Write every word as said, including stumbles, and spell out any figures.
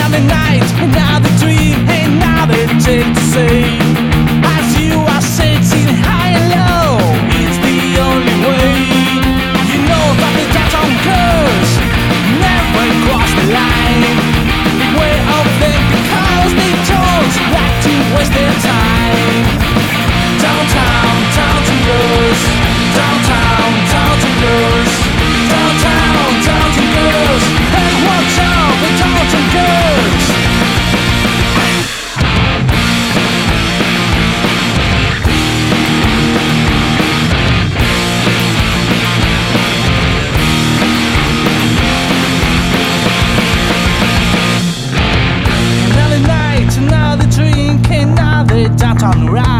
Another night, another dream, another take to say. As you are sitting high and low, it's the only way. You know that the downtown girls never cross the line. Way of them because they don't like to waste their time. Downtown, downtown girls. Downtown, downtown girls. Downtown, downtown girls. And watch out for downtown girls. Another night, another drink, another downtown ride.